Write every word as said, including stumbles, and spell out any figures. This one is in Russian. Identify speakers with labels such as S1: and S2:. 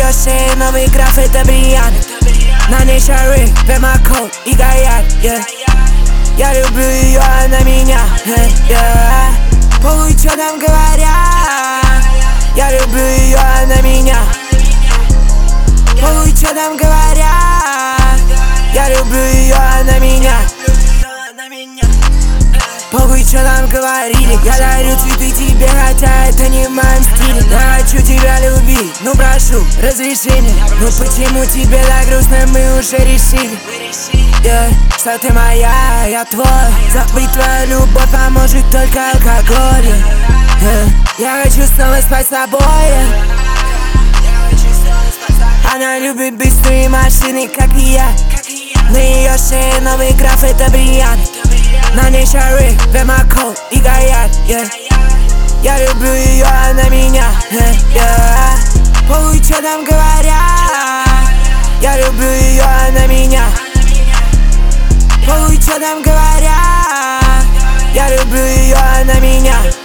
S1: ее шее новый граф, это бриллиант. На ней шары, пемакол и гаяк, yeah. Я люблю ее, она меня, yeah, yeah. Похуй, что там говорят. Я люблю ее, она меня. Похуй, что там говорят. Я люблю ее, она меня. Похуй, что нам говорили. Я дарю цветы тебе, хотя это не в моем стиле. Я хочу тебя любить, ну прошу, разрешения. Ну почему тебе так грустно, мы уже решили, yeah, что ты моя, я твой. Забыть твою любовь поможет только алкоголь, yeah. Я хочу снова спать с тобой, yeah. Она любит быстрые машины, как и я. На ее шее новый граф, это бриллиант. На ней шары, пемакол и гаяк, yeah. Я люблю ее, она меня, yeah, yeah. Похуй, что там говорят. Я люблю ее, она меня. Похуй, что там говорят. Я люблю ее, она меня.